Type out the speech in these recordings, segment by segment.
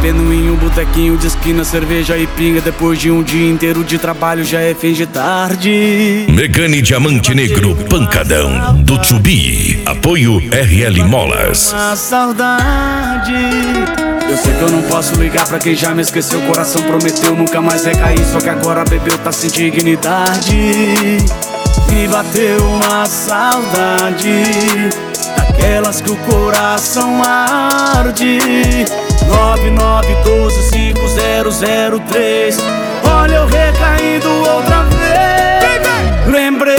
bebendo em um botequinho de esquina, cerveja e pinga. Depois de um dia inteiro de trabalho já é fim de tarde. Megane Diamante Negro Pancadão do Tubi. Apoio RL Molas. A saudade. Eu sei que eu não posso ligar pra quem já me esqueceu. O coração prometeu nunca mais recair, só que agora bebeu, tá sem dignidade. Me bateu uma saudade, daquelas que o coração arde. 99125003. Olha eu recaindo outra vez. Lembrei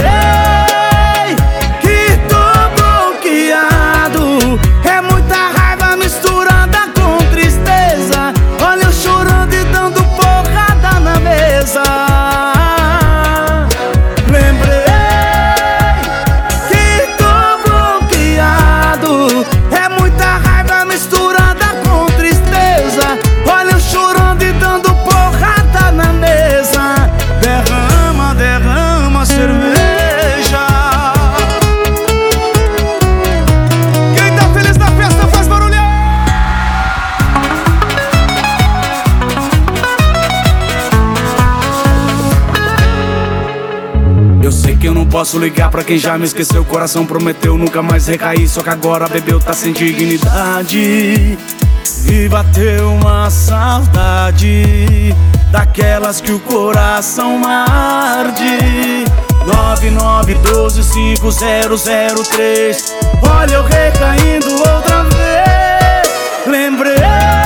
que tô bloqueado. É muita raiva misturada com tristeza. Olha eu chorando e dando porrada na mesa. Lembrei que tô bloqueado. É muita raiva misturada com tristeza. Olha eu chorando e dando porrada na mesa. Derrama, derrama cerveja. Quem tá feliz na festa faz barulho. Eu sei que eu não posso ligar pra quem já me esqueceu. O coração prometeu nunca mais recair, só que agora bebeu, tá sem dignidade. E bateu uma saudade, daquelas que o coração arde. 99125003. Olha eu recaindo outra vez. Lembrei